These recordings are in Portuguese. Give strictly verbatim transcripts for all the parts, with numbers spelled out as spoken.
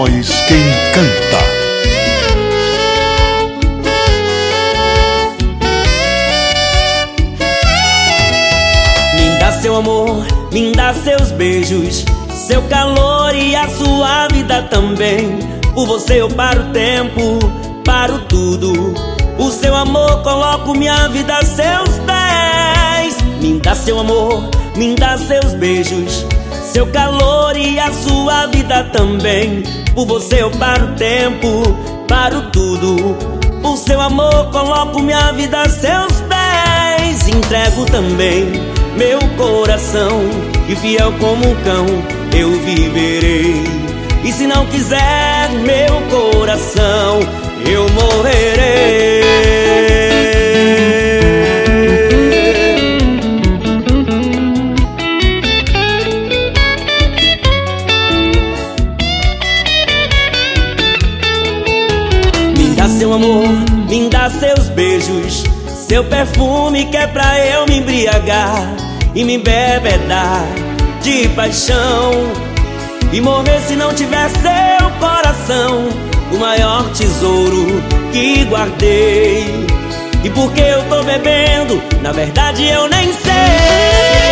voz que encanta. Me dá seu amor, me dá seus beijos, seu calor e a sua vida também. Por você eu paro o tempo, paro tudo. Por seu amor coloco minha vida a seus pés. Me dá seu amor, me dá seus beijos, seu calor e a sua vida também. Por você eu paro o tempo, paro tudo. Por seu amor coloco minha vida a seus pés. Entrego também meu coração, e fiel como um cão eu viverei. E se não quiser meu coração, eu morrerei. Me dá seu amor, me dá seus beijos, seu perfume que é pra eu me embriagar e me embebedar de paixão. E morrer se não tiver seu coração, o maior tesouro que guardei. E porque eu tô bebendo, na verdade eu nem sei.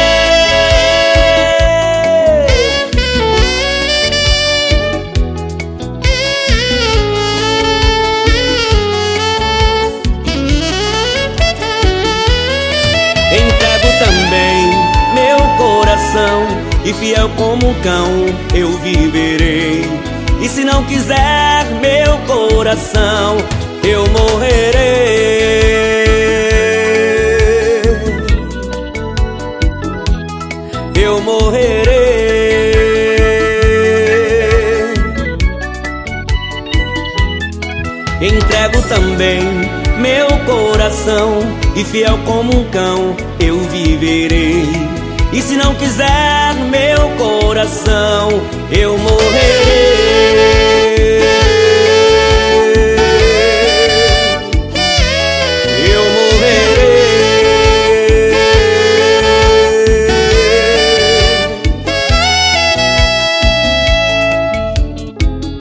Entrego também meu coração, e fiel como um cão eu viverei. E se não quiser meu coração, eu morrerei. Eu morrerei. Entrego também meu coração, e fiel como um cão eu viverei. E se não quiser meu coração, eu morrerei.